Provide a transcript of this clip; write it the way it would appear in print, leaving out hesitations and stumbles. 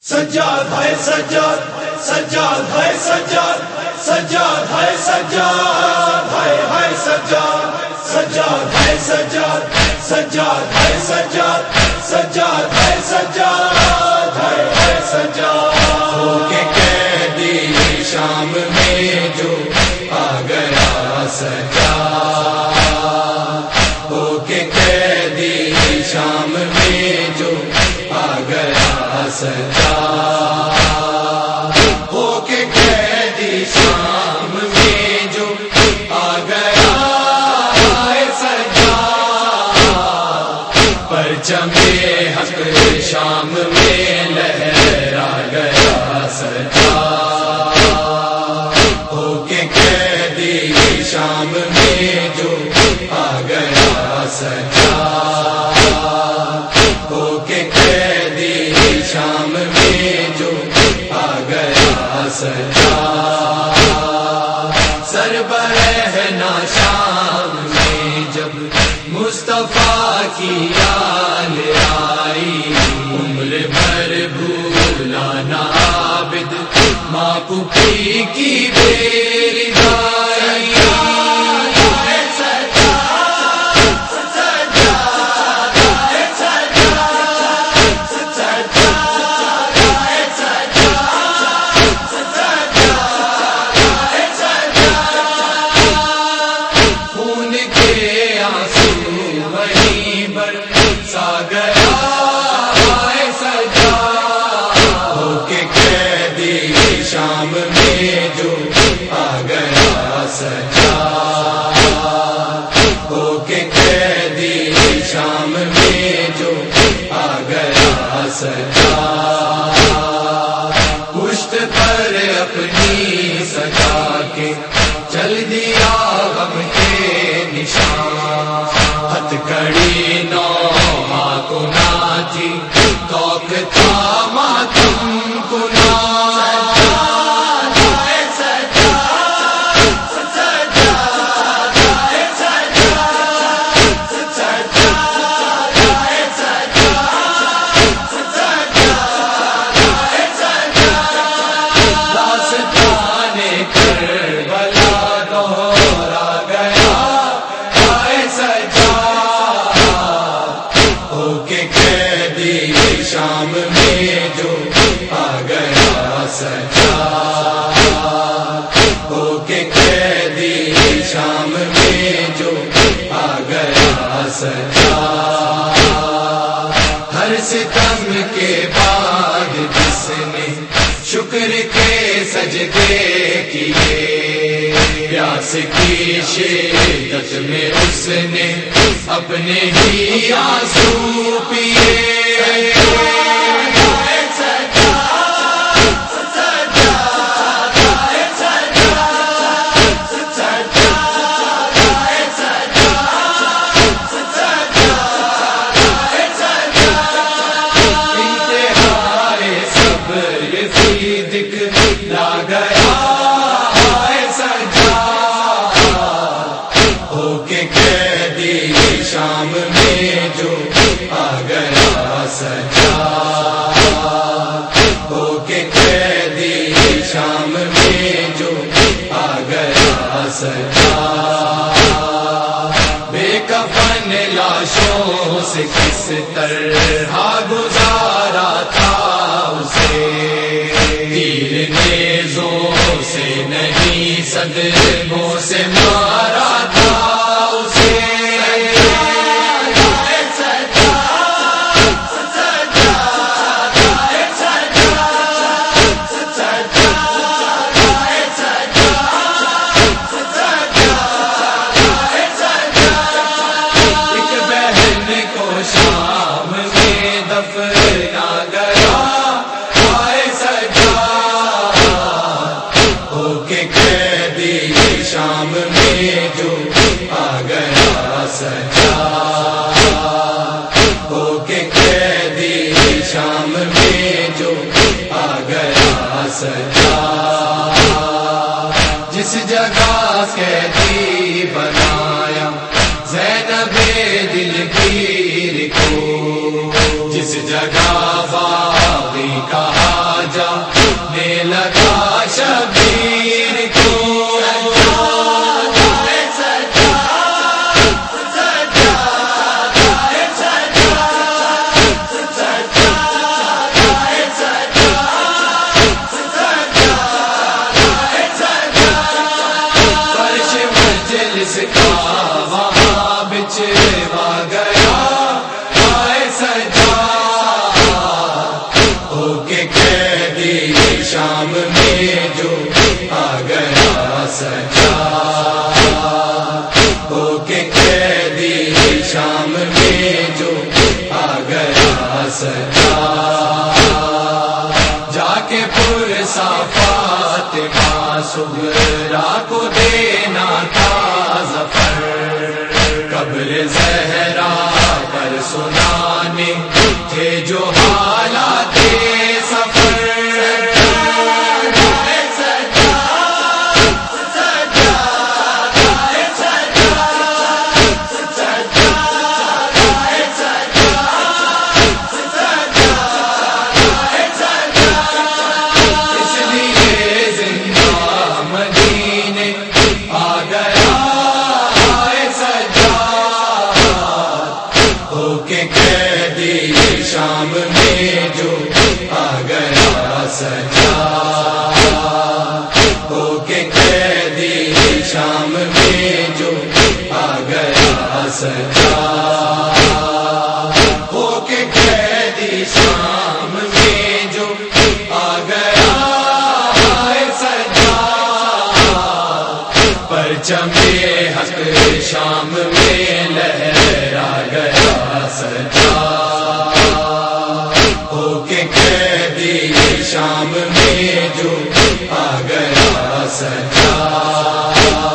سجاد ہے سجاد، سجاد ہے سجاد، سجاد ہے سجاد، ہے سجاد، سجاد ہے سجاد، سجاد ہے سجاد، سجاد ہے سجاد، ہے سجاد۔ ہو کے قیدی شام میں جو آ گیا سجاد، ہو کے قیدی شام میں جو آ گیا سجاد، ہو کے قیدی شام میں جو آ گیا سجاد، پرچم حق شام میں لہرا گیا سجاد، ہو کے قیدی شام میں جو آ گیا سجاد، ہو کے قیدی شام میں جو آ گیا سجاد، سربرہنا شام میں جب مصطفیٰ کی یاد آئی، عمر بھر بھولا نہ عابد ماں پوپھی کی بیری دائی، شام میں جو آ گیا سجاد، ہو کے قیدی شام میں جو آ گیا سجاد، پشت پر اپنی سجا کے چل دیا غم کے نشان، ہتھ کڑی نوحہ کو نہ تھی توق تھا ماتم کو نہ، شام میں جو آ گیا سجاد، ہو کے قیدی شام میں جو آ گیا سجاد، ہر ستم کے بعد جس نے شکر کے سجدے کیے، پیاس کی شدت میں اس نے اپنے ہی آنسو پیے، لا گیا سجاد، ہو کے قیدی شام میں جو آ گیا سجاد، ہو کے قیدی شام میں جو آ گیا سجاد، بے کفن لاشوں سے کس طرح گزارا تھا اسے، تیر نیزوں سے نہیں صدموں سے مارا تھا اسے، ایک بہن کو شام میں دفنا گیا شام میں جو آ گیا سجاد، ہو کے قیدی شام میں جو آ گیا سجاد، جس جگہ قیدی بنایا زینب دلگیر کو، جس جگہ باغی کہا شام میں جو آ گیا سجا ہو کے قیدی شام میں جو آ گیا سجا جا کے پرصافات صغرا کو دینا تھا ظفر قبر زہرا پر سنانے تھے جو حالات سفر شام میں جو آ گیا سجا ہو کے قیدی شام میں جو آ گیا سجا ہو کے قیدی شام میں جو آ گیا سجا پرچم حق شام میں لہرا گیا سجا شام میں جو آ گیا سجا